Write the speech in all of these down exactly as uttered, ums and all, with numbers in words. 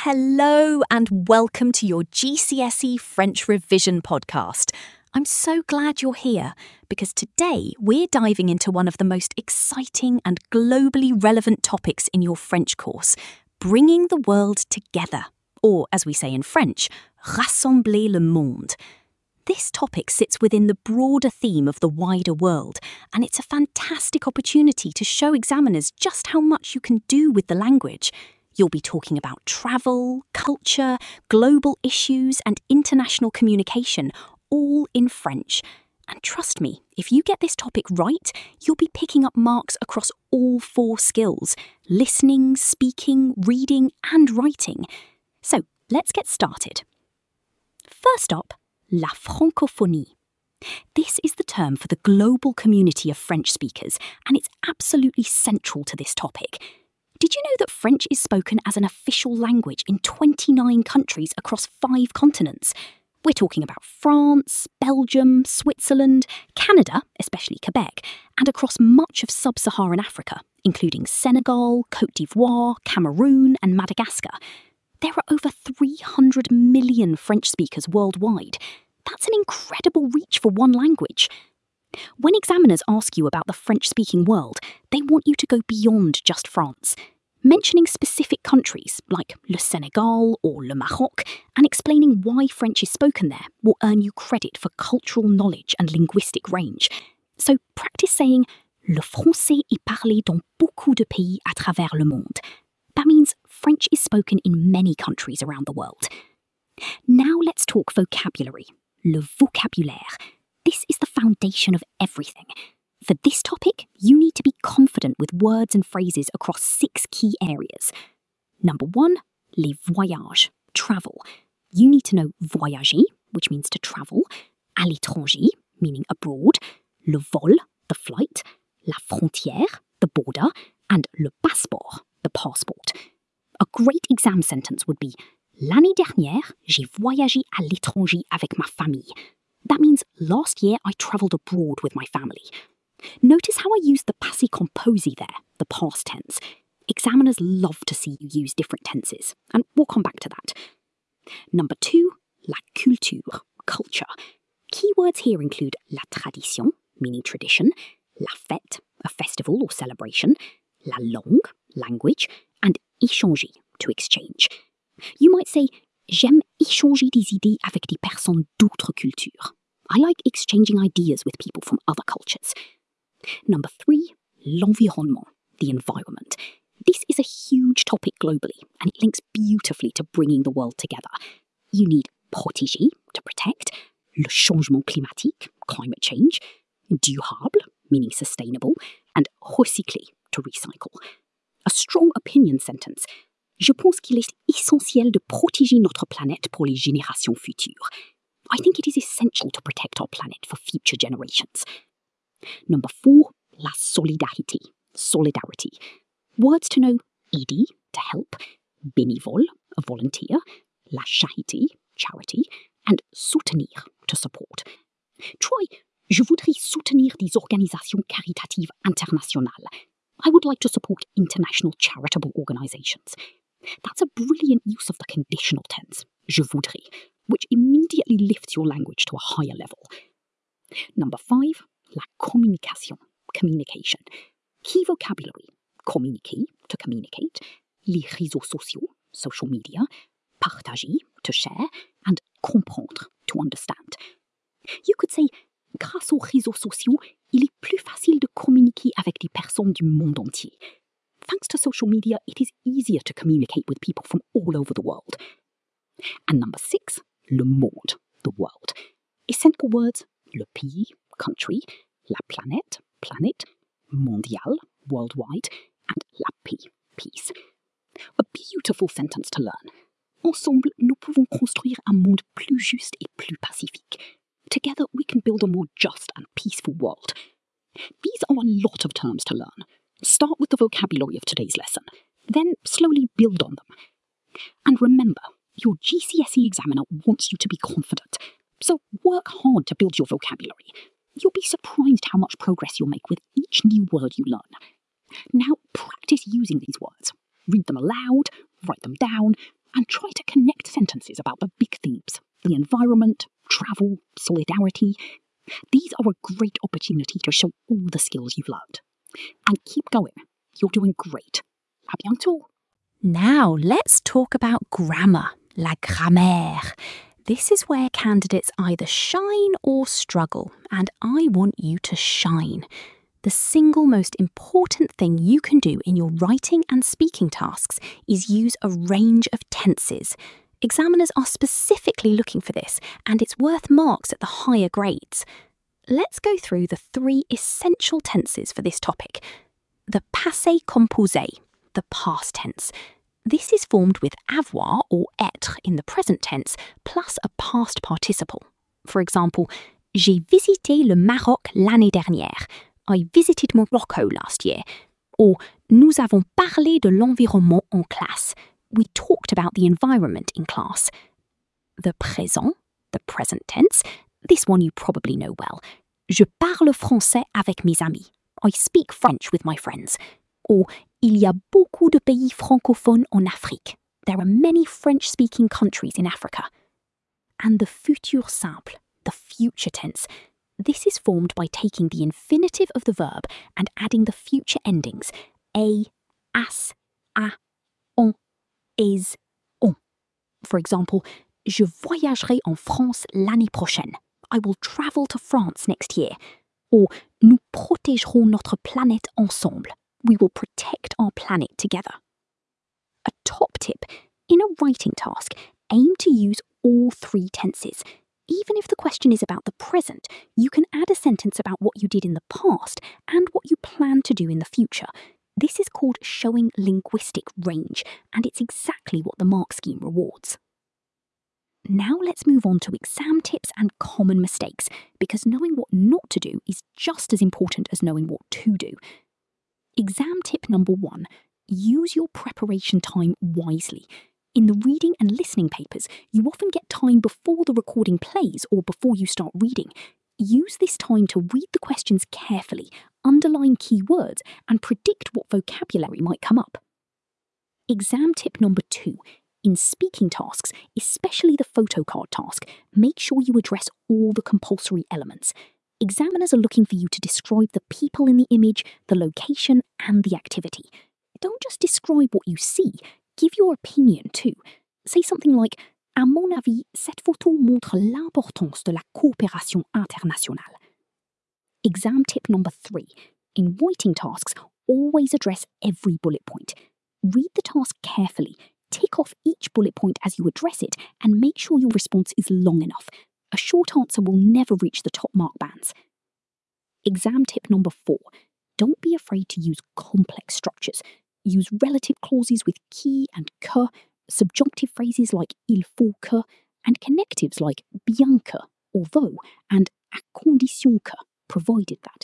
Hello and welcome to your G C S E French Revision podcast. I'm so glad you're here because today we're diving into one of the most exciting and globally relevant topics in your French course, bringing the world together, or as we say in French, rassembler le monde. This topic sits within the broader theme of the wider world, and it's a fantastic opportunity to show examiners just how much you can do with the language. You'll be talking about travel, culture, global issues, and international communication, all in French. And trust me, if you get this topic right, you'll be picking up marks across all four skills: listening, speaking, reading, and writing. So let's get started. First up, la francophonie. This is the term for the global community of French speakers, and it's absolutely central to this topic. Did you know that French is spoken as an official language in twenty-nine countries across five continents? We're talking about France, Belgium, Switzerland, Canada, especially Quebec, and across much of sub-Saharan Africa, including Senegal, Côte d'Ivoire, Cameroon, and Madagascar. There are over three hundred million French speakers worldwide. That's an incredible reach for one language. When examiners ask you about the French-speaking world, they want you to go beyond just France, mentioning specific countries like le Senegal or le Maroc, and explaining why French is spoken there will earn you credit for cultural knowledge and linguistic range. So practice saying le français est parlé dans beaucoup de pays à travers le monde. That means French is spoken in many countries around the world. Now let's talk vocabulary, le vocabulaire. This is the foundation of everything. For this topic, you need to be confident with words and phrases across six key areas. Number one, les voyages, travel. You need to know voyager, which means to travel, à l'étranger, meaning abroad, le vol, the flight, la frontière, the border, and le passeport, the passport. A great exam sentence would be l'année dernière, j'ai voyagé à l'étranger avec ma famille. That means last year I travelled abroad with my family. Notice how I used the passé composé there, the past tense. Examiners love to see you use different tenses, and we'll come back to that. Number two, la culture, culture. Keywords here include la tradition, meaning tradition, la fête, a festival or celebration, la langue, language, and échanger, to exchange. You might say, j'aime échanger des idées avec des personnes d'autres cultures. I like exchanging ideas with people from other cultures. Number three, l'environnement, the environment. This is a huge topic globally, and it links beautifully to bringing the world together. You need protéger, to protect, le changement climatique, climate change, durable, meaning sustainable, and recycler, to recycle. A strong opinion sentence. Je pense qu'il est essentiel de protéger notre planète pour les générations futures. I think it is essential to protect our planet for future generations. Number four, la solidarité, solidarity. Words to know: aider, to help, bénévole, a volunteer, la charité, charity, and soutenir, to support. Try, je voudrais soutenir des organisations caritatives internationales. I would like to support international charitable organisations. That's a brilliant use of the conditional tense, je voudrais, which immediately lifts your language to a higher level. Number five, la communication, communication. Key vocabulary: communiquer, to communicate, les réseaux sociaux, social media, partager, to share, and comprendre, to understand. You could say, grâce aux réseaux sociaux, il est plus facile de communiquer avec des personnes du monde entier. Thanks to social media, it is easier to communicate with people from all over the world. And number six, le monde, the world. Essential words: le pays, country, la planète, planet, mondial, worldwide, and la paix, peace. A beautiful sentence to learn. Ensemble, nous pouvons construire un monde plus juste et plus pacifique. Together, we can build a more just and peaceful world. These are a lot of terms to learn. Start with the vocabulary of today's lesson, then slowly build on them. And remember, your G C S E examiner wants you to be confident, so work hard to build your vocabulary. You'll be surprised how much progress you'll make with each new word you learn. Now practice using these words. Read them aloud, write them down, and try to connect sentences about the big themes: the environment, travel, solidarity. These are a great opportunity to show all the skills you've learned. And keep going. You're doing great. À bientôt. Now let's talk about grammar, la grammaire. This is where candidates either shine or struggle, and I want you to shine. The single most important thing you can do in your writing and speaking tasks is use a range of tenses. Examiners are specifically looking for this, and it's worth marks at the higher grades. Let's go through the three essential tenses for this topic. The passé composé, the past tense. This is formed with avoir or être in the present tense, plus a past participle. For example, j'ai visité le Maroc l'année dernière. I visited Morocco last year. Or, nous avons parlé de l'environnement en classe. We talked about the environment in class. The présent, the present tense. This one you probably know well. Je parle français avec mes amis. I speak French with my friends. Or, il y a beaucoup de pays francophones en Afrique. There are many French-speaking countries in Africa. And the futur simple, the future tense. This is formed by taking the infinitive of the verb and adding the future endings a, as, a, on, is, on. For example, je voyagerai en France l'année prochaine. I will travel to France next year. Or, nous protégerons notre planète ensemble. We will protect our planet together. A top tip, in a writing task, aim to use all three tenses. Even if the question is about the present, you can add a sentence about what you did in the past and what you plan to do in the future. This is called showing linguistic range, and it's exactly what the mark scheme rewards. Now let's move on to exam tips and common mistakes, because knowing what not to do is just as important as knowing what to do. Exam tip number one, use your preparation time wisely. In the reading and listening papers, you often get time before the recording plays or before you start reading. Use this time to read the questions carefully, underline key words, and predict what vocabulary might come up. Exam tip number two, in speaking tasks, especially the photo card task, make sure you address all the compulsory elements. Examiners are looking for you to describe the people in the image, the location, and the activity. Don't just describe what you see, give your opinion too. Say something like, à mon avis, cette photo montre l'importance de la coopération internationale. Exam tip number three. In writing tasks, always address every bullet point. Read the task carefully, tick off each bullet point as you address it, and make sure your response is long enough. A short answer will never reach the top mark bands. Exam tip number four. Don't be afraid to use complex structures. Use relative clauses with qui and que, subjunctive phrases like il faut que, and connectives like bien que, although, and à condition que, provided that.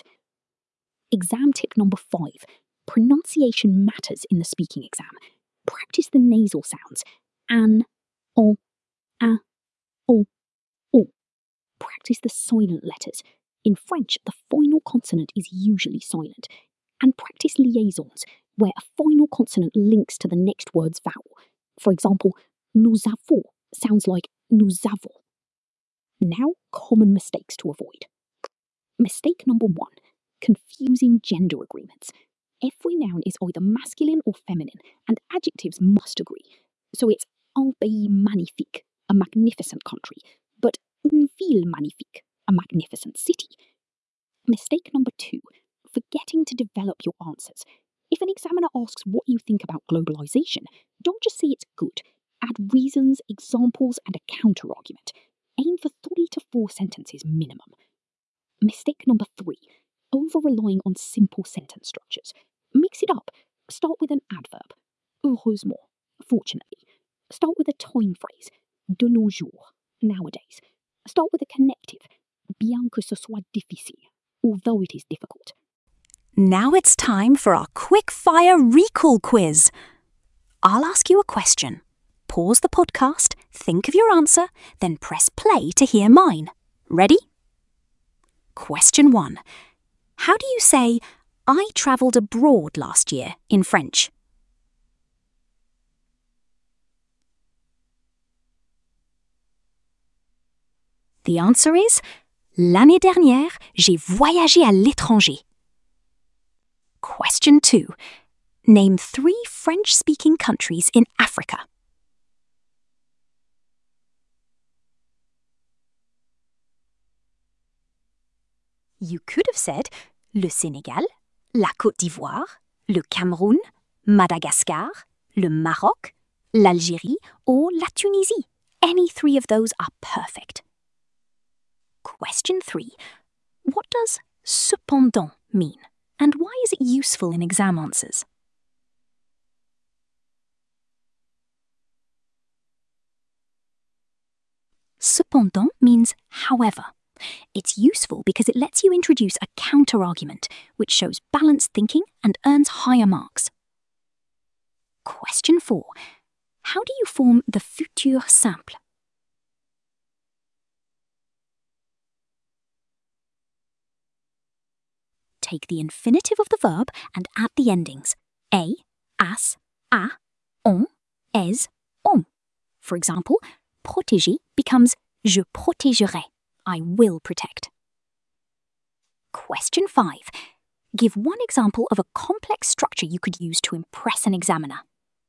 Exam tip number five. Pronunciation matters in the speaking exam. Practice the nasal sounds. An, on, a, o, o. Practice the silent letters. In French, the final consonant is usually silent. And practice liaisons, where a final consonant links to the next word's vowel. For example, nous avons sounds like nous avons. Now, common mistakes to avoid. Mistake number one, confusing gender agreements. Every noun is either masculine or feminine, and adjectives must agree. So it's un pays magnifique, a magnificent country, but une ville magnifique, a magnificent city. Mistake number two, forgetting to develop your answers. If an examiner asks what you think about globalization, don't just say it's good. Add reasons, examples, and a counter-argument. Aim for three to four sentences minimum. Mistake number three, over-relying on simple sentence structures. Mix it up. Start with an adverb. Heureusement, fortunately. Start with a time phrase. De nos jours, nowadays. Start with a connective. Bien que ce soit difficile, although it is difficult. Now it's time for our quick-fire recall quiz. I'll ask you a question. Pause the podcast, think of your answer, then press play to hear mine. Ready? Question one. How do you say, I travelled abroad last year in French? The answer is, l'année dernière, j'ai voyagé à l'étranger. Question two. Name three French-speaking countries in Africa. You could have said le Sénégal, la Côte d'Ivoire, le Cameroun, Madagascar, le Maroc, l'Algérie, or la Tunisie. Any three of those are perfect. Question three. What does cependant mean, and why is it useful in exam answers? Cependant means however. It's useful because it lets you introduce a counter-argument, which shows balanced thinking and earns higher marks. Question four. How do you form the futur simple? Take the infinitive of the verb and add the endings a, as, a, on, es, on. For example, protéger becomes je protégerai. I will protect. Question five. Give one example of a complex structure you could use to impress an examiner.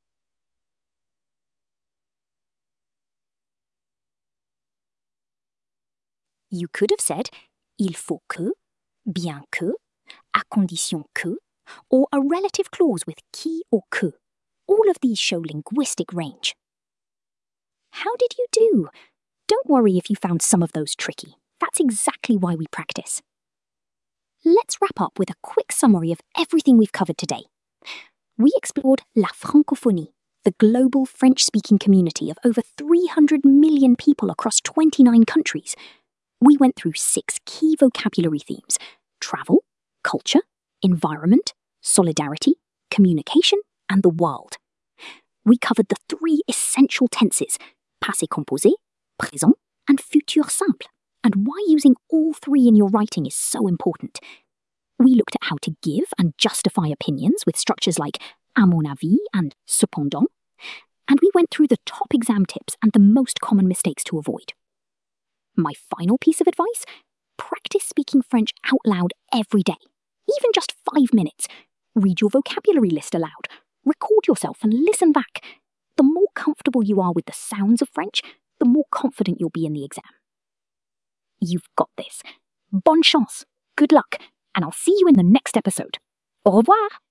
You could have said il faut que, bien que, à condition que, or a relative clause with qui or que. All of these show linguistic range. How did you do? Don't worry if you found some of those tricky. That's exactly why we practice. Let's wrap up with a quick summary of everything we've covered today. We explored La Francophonie, the global French-speaking community of over three hundred million people across twenty-nine countries. We went through six key vocabulary themes: travel, culture, environment, solidarity, communication, and the world. We covered the three essential tenses, passé composé, présent, and futur simple, and why using all three in your writing is so important. We looked at how to give and justify opinions with structures like à mon avis and cependant, and we went through the top exam tips and the most common mistakes to avoid. My final piece of advice: practice speaking French out loud every day, even just five minutes. Read your vocabulary list aloud, record yourself and listen back. The more comfortable you are with the sounds of French, the more confident you'll be in the exam. You've got this. Bonne chance, good luck, and I'll see you in the next episode. Au revoir!